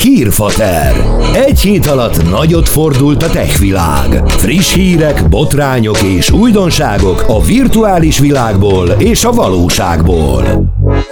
Hírfater. Egy hét alatt nagyot fordult a tech világ. Friss hírek, botrányok és újdonságok a virtuális világból és a valóságból.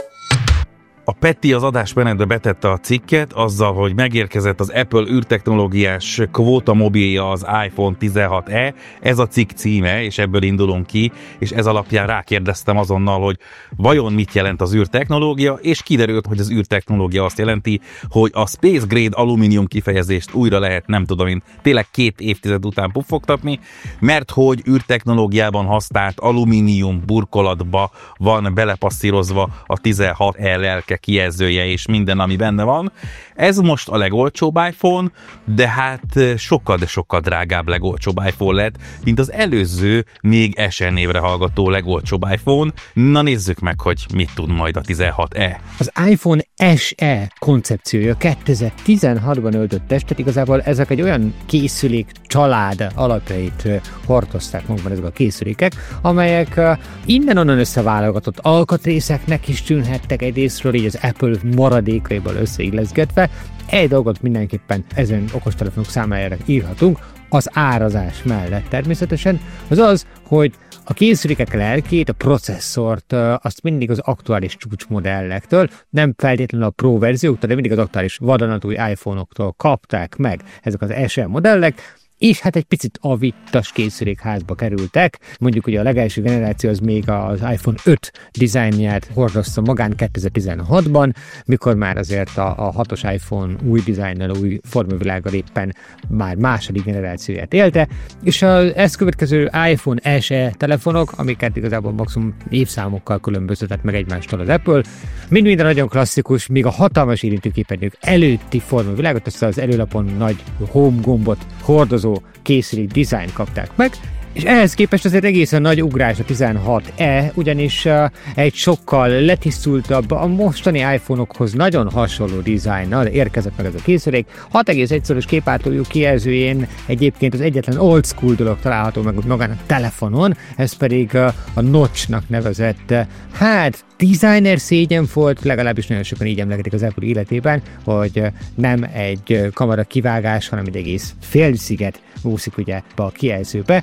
A Peti az adásmenetbe betette a cikket azzal, hogy megérkezett az Apple űrtechnológiás kvóta mobilja, az iPhone 16e. Ez a cikk címe, és ebből indulunk ki, és ez alapján rákérdeztem azonnal, hogy vajon mit jelent az űrtechnológia, és kiderült, hogy az űrtechnológia azt jelenti, hogy a Space Grade alumínium kifejezést újra lehet, nem tudom én, tényleg 2 évtized után puffogtatni, mert hogy űrtechnológiában használt alumínium burkolatba van belepasszírozva a 16E lelke kijelzője és minden, ami benne van. Ez most a legolcsóbb iPhone, de hát sokkal, de sokkal drágább legolcsóbb iPhone lett, mint az előző, még SE névre hallgató legolcsóbb iPhone. Na nézzük meg, hogy mit tud majd a 16E. Az iPhone SE koncepciója 2016-ban öltött testet, igazából ezek egy olyan készülék család alapjait hordozták magban ezek a készülékek, amelyek innen-onnan összeválogatott alkatrészeknek is tűnhettek egyrészről, így az Apple maradékaiból összeilleszgetve. Egy dolgot mindenképpen ezen okostelefonok számára írhatunk, az árazás mellett természetesen, az az, hogy a készülékek lelkét, a processzort, azt mindig az aktuális csúcsmodellektől, nem feltétlenül a Pro verzióktól, de mindig az aktuális vadonatúj iPhone-októl kapták meg ezek az SE modellek, és hát egy picit avittas készülékházba kerültek. Mondjuk ugye a legelső generáció az még az iPhone 5 dizájnját hordozta magán 2016-ban, mikor már azért a 6-os iPhone új dizájnnal, új formavilággal éppen már második generációját élte, és az ezt következő iPhone SE telefonok, amiket igazából maximum évszámokkal különböztetett meg egymástól az Apple, mind nagyon klasszikus, még a hatalmas érintőképernyők előtti formavilágot, ezt az előlapon nagy home gombot hordozó készülék dizájnt kapták meg, és ehhez képest azért egészen nagy ugrás a 16E, ugyanis egy sokkal letisztultabb, a mostani iPhone-okhoz nagyon hasonló dizájnnal érkezett meg ez a készülék. 6,1-szoros képátoljú kijelzőjén egyébként az egyetlen old school dolog található meg magán a telefonon, ez pedig a notchnak nevezett, hát designer szégyen volt, legalábbis nagyon sokan így emlegetik az Apple életében, hogy nem egy kamera kivágás, hanem egy egész félsziget úszik ugye be a kijelzőbe.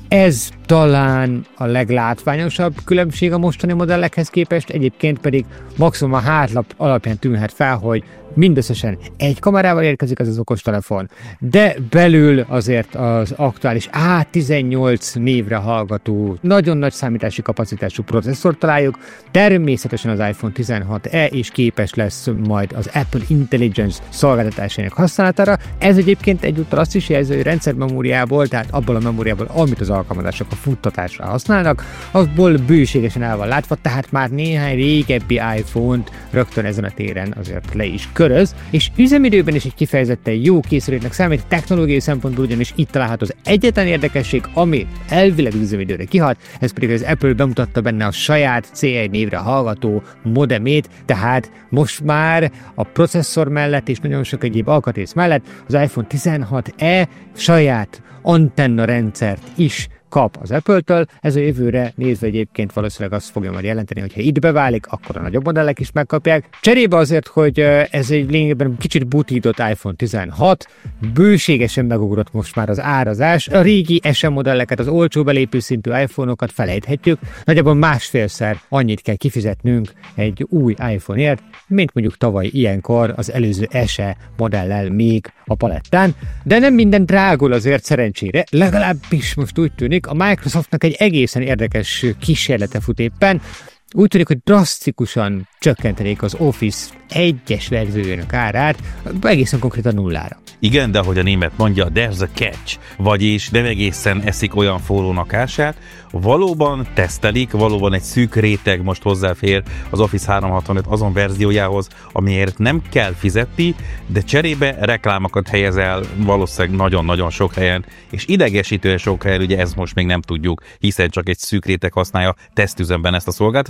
Ez talán a leglátványosabb különbség a mostani modellekhez képest, egyébként pedig maximum a hátlap alapján tűnhet fel, hogy mindösszesen egy kamerával érkezik ez az okostelefon, de belül azért az aktuális A18 névre hallgató, nagyon nagy számítási kapacitású processzort találjuk, természetesen az iPhone 16e is képes lesz majd az Apple Intelligence szolgáltatásának használatára. Ez egyébként egyúttal azt is jelzi, hogy rendszermemóriából, tehát abból a memóriából, amit az alkalmazások a futtatásra használnak, abból bőségesen el van látva, tehát már néhány régebbi iPhone-t rögtön ezen a téren azért le is köröz, és üzemidőben is egy kifejezetten jó készüléknek számít, technológiai szempontból ugyanis itt található az egyetlen érdekesség, ami elvileg üzemidőre kihat, ez pedig az Apple bemutatta benne a saját C1 névre hallgató modemét, tehát most már a processzor mellett és nagyon sok egyéb alkatrész mellett az iPhone 16e saját antenna rendszert is kap az Apple-től, ez a jövőre nézve egyébként valószínűleg azt fogja majd jelenteni, hogy ha itt beválik, akkor a nagyobb modellek is megkapják. Cserébe azért, hogy ez egy lényegben kicsit butított iPhone 16, bőségesen megugrott most már az árazás. A régi SE modelleket, az olcsó belépő szintű iPhone-okat felejthetjük, nagyjából másfélszer annyit kell kifizetnünk egy új iPhone-ért, mint mondjuk tavaly ilyenkor az előző SE modellel még a palettán, de nem minden drágul azért szerencsére, legalábbis most úgy tűnik, a Microsoftnak egy egészen érdekes kísérlete fut éppen. Úgy tűnik, hogy drasztikusan csökkentenék az Office 1-es verziójának árát, egészen konkrétan nullára. Igen, de ahogy a német mondja, there's a catch, vagyis nem egészen eszik olyan forrónak ását, valóban tesztelik, valóban egy szűk réteg most hozzáfér az Office 365 azon verziójához, amiért nem kell fizetni, de cserébe reklámokat helyez el valószínűleg nagyon-nagyon sok helyen, és idegesítően sok helyen, ugye ez most még nem tudjuk, hiszen csak egy szűk réteg használja tesztüzemben ezt a szolgáltatást,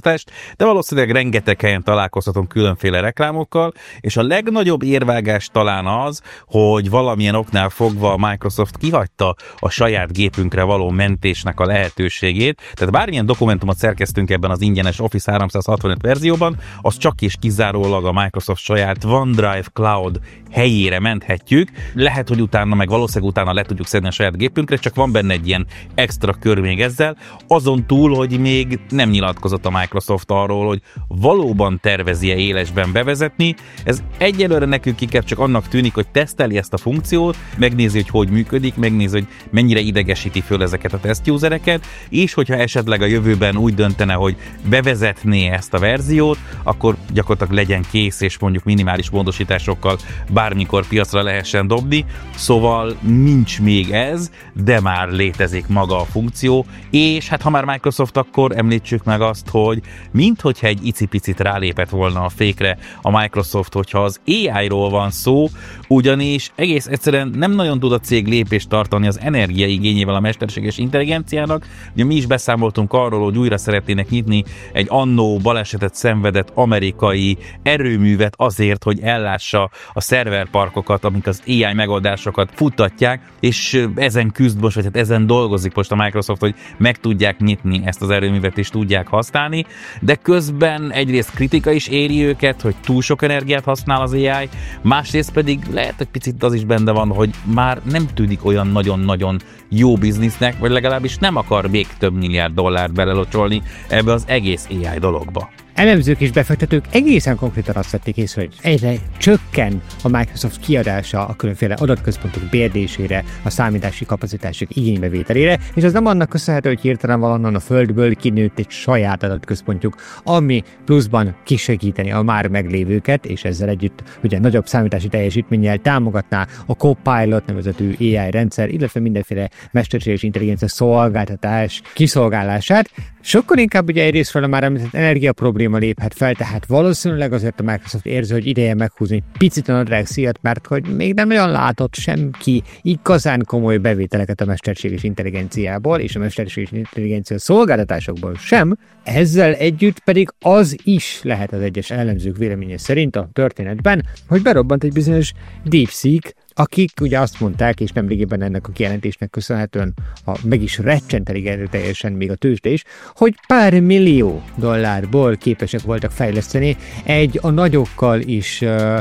fogyasztást, de valószínűleg rengeteg helyen találkozhatunk különféle reklámokkal, és a legnagyobb érvágás talán az, hogy valamilyen oknál fogva a Microsoft kihagyta a saját gépünkre való mentésnek a lehetőségét, tehát bármilyen dokumentumot szerkeztünk ebben az ingyenes Office 365 verzióban, az csak és kizárólag a Microsoft saját OneDrive Cloud helyére menthetjük. Lehet, hogy utána, meg valószínűleg utána le tudjuk szedni a saját gépünkre, csak van benne egy ilyen extra kör még ezzel, azon túl, hogy még nem nyilatkozott a Microsoft arról, hogy valóban tervezi-e élesben bevezetni. Ez egyelőre nekünk inkább csak annak tűnik, hogy teszteli ezt a funkciót, megnézi, hogy működik, megnézi, hogy mennyire idegesíti föl ezeket a tesztjusereket, és hogyha esetleg a jövőben úgy döntene, hogy bevezetné ezt a verziót, akkor gyakorlatilag legyen kész, és mondjuk minimális módosításokkal bármikor piacra lehessen dobni. Szóval nincs még ez, de már létezik maga a funkció, és hát ha már Microsoft, akkor említsük meg azt, hogy minthogyha egy icipicit rálépett volna a fékre a Microsoft, hogyha az AI-ról van szó, ugyanis egész egyszerűen nem nagyon tud a cég lépést tartani az energiaigényével a mesterséges intelligenciának. Ugye mi is beszámoltunk arról, hogy újra szeretnének nyitni egy annó balesetet szenvedett amerikai erőművet azért, hogy ellássa a szerverparkokat, amik az AI megoldásokat futtatják, és ezen küzd most, vagy hát ezen dolgozik most a Microsoft, hogy meg tudják nyitni ezt az erőművet és tudják használni, de közben egyrészt kritika is éri őket, hogy túl sok energiát használ az AI, másrészt pedig lehet, hogy picit az is benne van, hogy már nem tűnik olyan nagyon-nagyon jó biznisznek, vagy legalábbis nem akar még több milliárd dollárt belelocsolni ebbe az egész AI dologba. Elemzők és befektetők egészen konkrétan azt vették észre, hogy egyre csökken a Microsoft kiadása a különféle adatközpontok bérdésére, a számítási kapacitások igénybevételére, és az nem annak köszönhető, hogy hirtelen valahonnan a földből kinőtt egy saját adatközpontjuk, ami pluszban kisegíteni a már meglévőket, és ezzel együtt ugye nagyobb számítási teljesítménnyel támogatná a Copilot nevezetű AI rendszer, illetve mindenféle mesterséges intelligencia szolgáltatás kiszolgálását. Sokkal inkább ugye egyrésztről a már említett energia probléma léphet fel, tehát valószínűleg azért a Microsoft érzi, hogy ideje meghúzni egy picit a nadrág szíjat, mert hogy még nem olyan látott senki igazán komoly bevételeket a mesterséges intelligenciából és a mesterséges intelligencia szolgáltatásokból sem. Ezzel együtt pedig az is lehet az egyes elemzők véleménye szerint a történetben, hogy berobbant egy bizonyos DeepSeek, akik ugye azt mondták, és nemrégiben ennek a kijelentésnek köszönhetően meg is recsent elég erőteljesen még a tőzsde is, hogy pár millió dollárból képesek voltak fejleszteni egy a nagyokkal is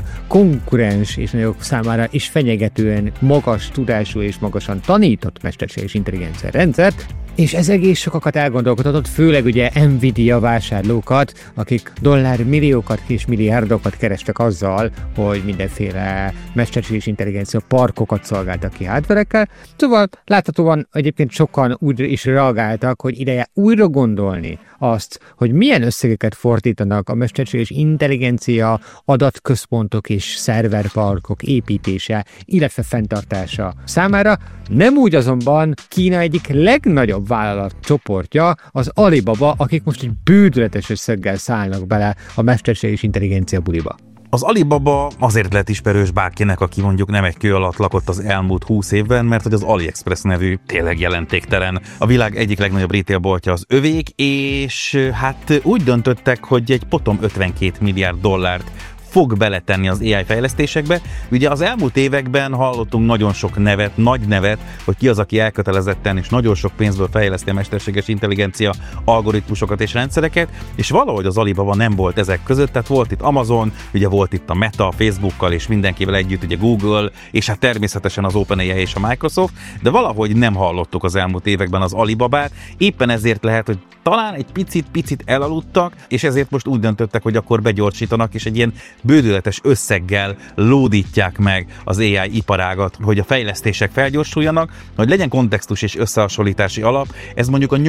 konkurens és nagyok számára is fenyegetően magas tudású és magasan tanított mesterséges intelligencia rendszert, és ez egész sokakat elgondolkodhatott, főleg ugye Nvidia vásárlókat, akik dollármilliókat és milliárdokat kerestek azzal, hogy mindenféle mesterséges intelligencia parkokat szolgáltak ki hardverekkel. Szóval láthatóan egyébként sokan úgy is reagáltak, hogy ideje újra gondolni azt, hogy milyen összegeket fordítanak a mesterséges intelligencia adatközpontok és szerverparkok építése, illetve fenntartása számára. Nem úgy azonban Kína egyik legnagyobb vállalatcsoportja, az Alibaba, akik most egy bődületes összeggel szállnak bele a mesterséges intelligencia buliba. Az Alibaba azért lett ismerős bárkinek, aki mondjuk nem egy kő alatt lakott az elmúlt 20 évben, mert hogy az AliExpress nevű tényleg jelentéktelen. A világ egyik legnagyobb retailboltja az övék, és hát úgy döntöttek, hogy egy potom 52 milliárd dollárt fog beletenni az AI fejlesztésekbe. Ugye az elmúlt években hallottunk nagyon sok nevet, nagy nevet, hogy ki az, aki elkötelezetten és nagyon sok pénzből fejleszti a mesterséges intelligencia algoritmusokat és rendszereket, és valahogy az Alibaba nem volt ezek között, tehát volt itt Amazon, ugye volt itt a Meta, Facebookkal és mindenkivel együtt, ugye Google, és hát természetesen az OpenAI és a Microsoft, de valahogy nem hallottuk az elmúlt években az Alibabát, éppen ezért lehet, hogy talán egy picit elaludtak, és ezért most úgy döntöttek, hogy akkor begyorsítanak, és egy ilyen bődületes összeggel lódítják meg az AI iparágat, hogy a fejlesztések felgyorsuljanak, hogy legyen kontextus és összehasonlítási alap, ez mondjuk a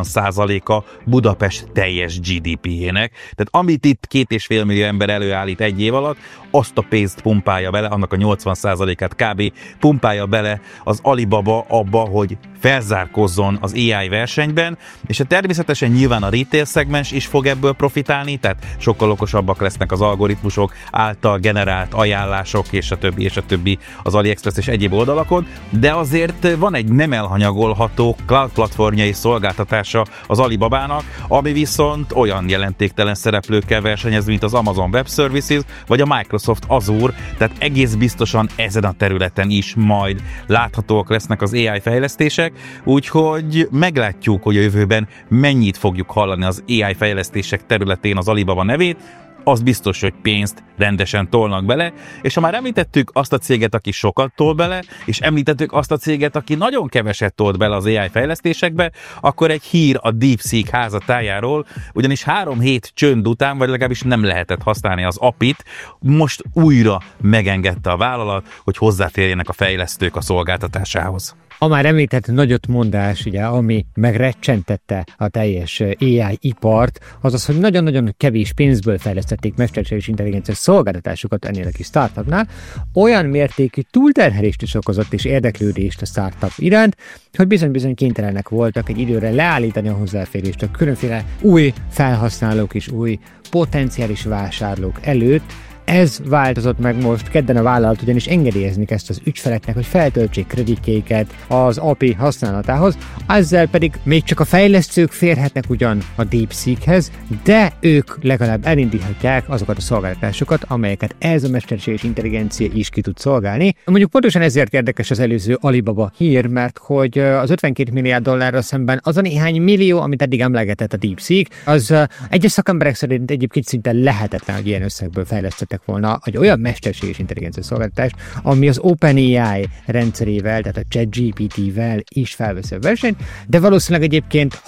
80%-a Budapest teljes GDP-jének. Tehát amit itt 2,5 millió ember előállít egy év alatt, azt a pénzt pumpálja bele, annak a 80%-át kb. Pumpálja bele az Alibaba abba, hogy felzárkozzon az AI versenyben, és természetesen nyilván a retail szegmens is fog ebből profitálni, tehát sokkal okosabbak lesznek az algoritmusok, játékosok által generált ajánlások, és a többi az AliExpress és egyéb oldalakon, de azért van egy nem elhanyagolható cloud platformja és szolgáltatása az Alibabának, ami viszont olyan jelentéktelen szereplőkkel versenyez, mint az Amazon Web Services, vagy a Microsoft Azure, tehát egész biztosan ezen a területen is majd láthatóak lesznek az AI fejlesztések, úgyhogy meglátjuk, hogy a jövőben mennyit fogjuk hallani az AI fejlesztések területén az Alibaba nevét. Az biztos, hogy pénzt rendesen tolnak bele, és ha már említettük azt a céget, aki sokat tol bele, és említettük azt a céget, aki nagyon keveset tolt bele az AI fejlesztésekbe, akkor egy hír a DeepSeek házatájáról, ugyanis 3 hét csönd után, vagy legalábbis nem lehetett használni az API-t, most újra megengedte a vállalat, hogy hozzáférjenek a fejlesztők a szolgáltatásához. A már említett nagyotmondás, ugye, ami megrecsentette a teljes AI ipart, az az, hogy nagyon-nagyon kevés pénzből fejlesztették mesterséges intelligencia szolgáltatásokat ennél a kis startupnál, olyan mértékű túlterhelést is okozott és érdeklődést a startup iránt, hogy bizony-bizony kénytelenek voltak egy időre leállítani a hozzáférést a különféle új felhasználók és új potenciális vásárlók előtt. Ez változott meg most, kedden a vállalat ugyanis engedélyezni kezdte az ügyfeleknek, hogy feltöltsék kreditjeiket az API használatához, ezzel pedig még csak a fejlesztők férhetnek ugyan a DeepSeekhez, de ők legalább elindíthatják azokat a szolgáltatásokat, amelyeket ez a mesterséges intelligencia is ki tud szolgálni. Mondjuk pontosan ezért érdekes az előző Alibaba hír, mert hogy az 52 milliárd dollárra szemben az a néhány millió, amit eddig emlegetett a DeepSeek, az egyes szakemberek szerint egyébként szinte lehetetlen, hogy ilyen összegből fejlesztettek volna egy olyan mesterséges intelligencia szolgáltatást, ami az OpenAI rendszerével, tehát a ChatGPT-vel is felveszi a versenyt, de valószínűleg egyébként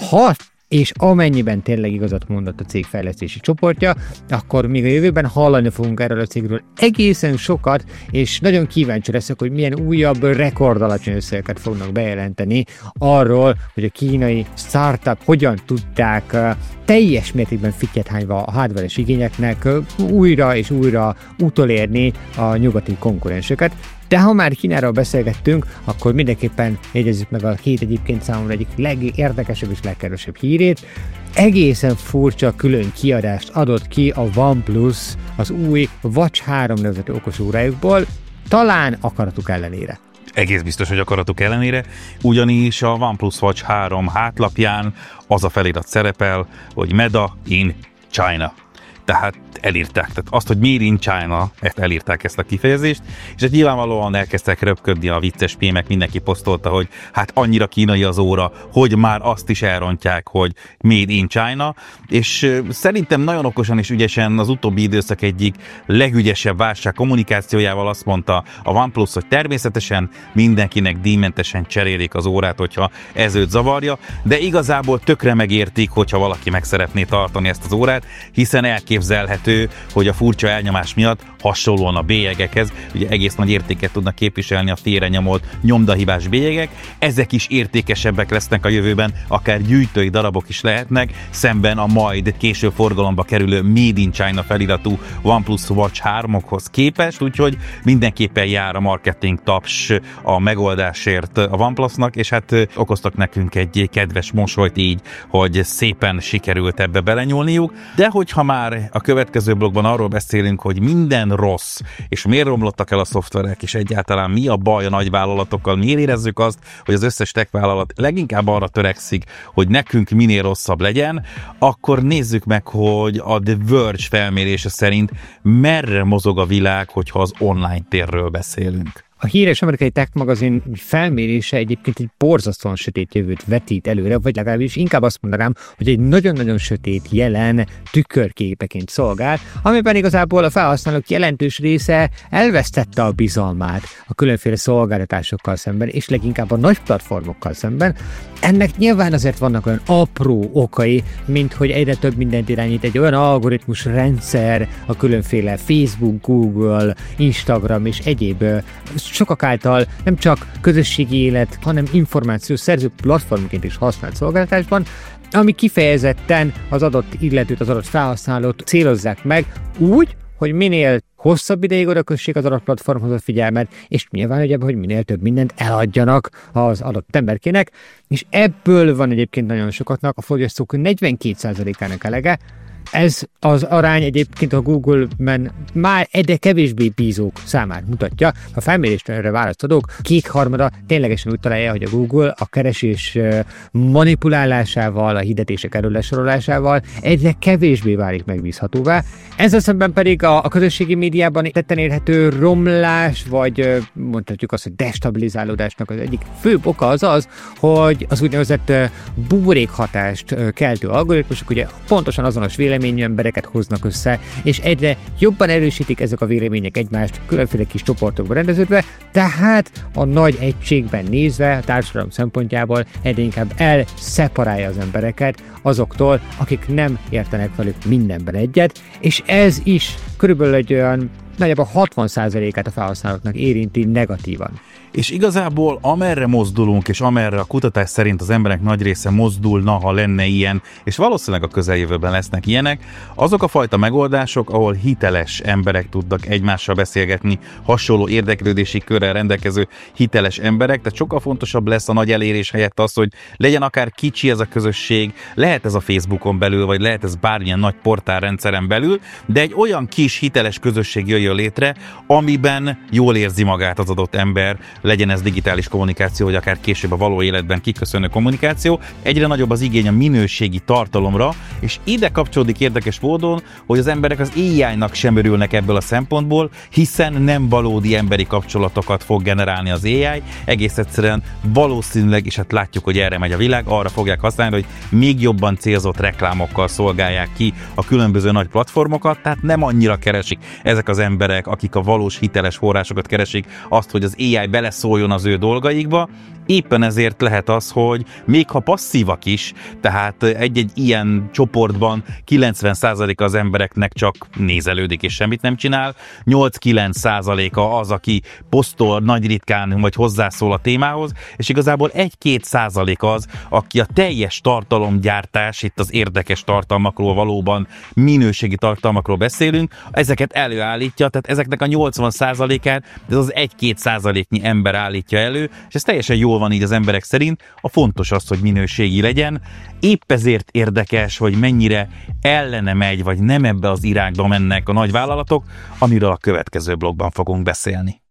és amennyiben tényleg igazat mondott a cég fejlesztési csoportja, akkor még a jövőben hallani fogunk erről a cégről egészen sokat, és nagyon kíváncsi leszek, hogy milyen újabb rekordalacsony összegeket fognak bejelenteni arról, hogy a kínai startup hogyan tudták teljes mértékben fittyet hányva a hardware-es igényeknek újra és újra utolérni a nyugati konkurenseket. De ha már Kínáról beszélgettünk, akkor mindenképpen jegyezzük meg a hét egyébként számomra egyik legérdekesebb és legkeresebb hírét. Egészen furcsa külön kiadást adott ki a OnePlus az új Watch 3 nevezetű okosórájukból, talán akaratuk ellenére. Egész biztos, hogy akaratuk ellenére, ugyanis a OnePlus Watch 3 hátlapján az a felirat szerepel, hogy Made in China. Tehát elírták. Tehát azt, hogy Made in China, elírták ezt a kifejezést, és hát nyilvánvalóan elkezdtek röpködni a vicces pémek, mindenki posztolta, hogy hát annyira kínai az óra, hogy már azt is elrontják, hogy Made in China, és szerintem nagyon okosan és ügyesen az utóbbi időszak egyik legügyesebb válság kommunikációjával azt mondta a OnePlus, hogy természetesen mindenkinek díjmentesen cserélik az órát, hogyha ez őt zavarja, de igazából tökre megértik, hogyha valaki meg szeretné tartani ezt az órát, hiszen elképzelhető, hogy a furcsa elnyomás miatt hasonlóan a bélyegekhez, ugye egész nagy értéket tudnak képviselni a félrenyomolt nyomdahibás bélyegek, ezek is értékesebbek lesznek a jövőben, akár gyűjtői darabok is lehetnek, szemben a majd később forgalomba kerülő Made in China feliratú OnePlus Watch 3-okhoz képest, úgyhogy mindenképpen jár a marketing taps a megoldásért a OnePlusnak, és hát okoztak nekünk egy kedves mosolyt így, hogy szépen sikerült ebbe belenyúlniuk, de hogyha már a következő blogban arról beszélünk, hogy minden rossz, és miért romlottak el a szoftverek, és egyáltalán mi a baj a nagyvállalatokkal, miért érezzük azt, hogy az összes tech vállalat leginkább arra törekszik, hogy nekünk minél rosszabb legyen, akkor nézzük meg, hogy a The Verge felmérése szerint merre mozog a világ, hogyha az online térről beszélünk. A híres amerikai tech magazin felmérése egyébként egy borzasztóan sötét jövőt vetít előre, vagy legalábbis inkább azt mondanám, hogy egy nagyon-nagyon sötét jelen tükörképeként szolgál, amiben igazából a felhasználók jelentős része elvesztette a bizalmát a különféle szolgáltatásokkal szemben, és leginkább a nagy platformokkal szemben. Ennek nyilván azért vannak olyan apró okai, mint hogy egyre több mindent irányít egy olyan algoritmus rendszer, a különféle Facebook, Google, Instagram és egyéb sokak által nem csak közösségi élet, hanem információszerző platformként is használt szolgáltatásban, ami kifejezetten az adott illetőt, az adott felhasználót célozzák meg úgy, hogy minél hosszabb ideig odakössék az adott platformhoz a figyelmet, és nyilván ugye, hogy minél több mindent eladjanak az adott emberkének, és ebből van egyébként nagyon sokatnak, a fogyasztók 42%-ának elege, Ez az arány egyébként a Google-ben már egyre kevésbé bízók számát mutatja. Ha felmérésre erre választ adok, 2/3 ténylegesen úgy találja, hogy a Google a keresés manipulálásával, a hirdetések előlesorolásával egyre kevésbé válik megbízhatóvá. Ezzel szemben pedig a közösségi médiában tetten érhető romlás, vagy mondhatjuk azt, hogy destabilizálódásnak az egyik fő oka az, hogy az úgynevezett buborékhatást keltő algoritmusok ugye pontosan azonos véleményű embereket hoznak össze, és egyre jobban erősítik ezek a vélemények egymást különféle kis csoportokba rendeződve, tehát a nagy egységben nézve a társadalom szempontjából egyre inkább elszeparálja az embereket azoktól, akik nem értenek velük mindenben egyet, és ez is körülbelül egy olyan nagyjából 60%-át a felhasználóknak érinti negatívan. És igazából amerre mozdulunk, és amerre a kutatás szerint az emberek nagy része mozdulna, ha lenne ilyen, és valószínűleg a közeljövőben lesznek ilyenek, azok a fajta megoldások, ahol hiteles emberek tudnak egymással beszélgetni, hasonló érdeklődési körrel rendelkező hiteles emberek, tehát sokkal fontosabb lesz a nagy elérés helyett az, hogy legyen akár kicsi ez a közösség, lehet ez a Facebookon belül, vagy lehet ez bármilyen nagy portálrendszeren belül, de egy olyan kis hiteles közösség jöjjön létre, amiben jól érzi magát az adott ember, legyen ez digitális kommunikáció, vagy akár később a való életben kiköszönő kommunikáció, egyre nagyobb az igény a minőségi tartalomra, és ide kapcsolódik érdekes módon, hogy az emberek az AI-nak sem örülnek ebből a szempontból, hiszen nem valódi emberi kapcsolatokat fog generálni az AI, egész egyszerűen valószínűleg, és hát látjuk, hogy erre megy a világ, arra fogják használni, hogy még jobban célzott reklámokkal szolgálják ki a különböző nagy platformokat, tehát nem annyira keresik ezek az emberek, akik a valós hiteles forrásokat keresik, azt, hogy az AI beleszóljon az ő dolgaikba. Éppen ezért lehet az, hogy még ha passzívak is, tehát egy-egy ilyen csoportban 90%-a az embereknek csak nézelődik és semmit nem csinál, 8-9%-a az, aki posztol nagy ritkán vagy hozzászól a témához, és igazából 1-2% az, aki a teljes tartalomgyártás, itt az érdekes tartalmakról, valóban minőségi tartalmakról beszélünk, ezeket előállítja, tehát ezeknek a 80%-át ez az 1-2%-nyi ember állítja elő, és ez teljesen jól van így az emberek szerint, a fontos az, hogy minőségi legyen. Épp ezért érdekes, hogy mennyire ellene megy, vagy nem ebbe az irányba mennek a nagyvállalatok, amiről a következő blogban fogunk beszélni.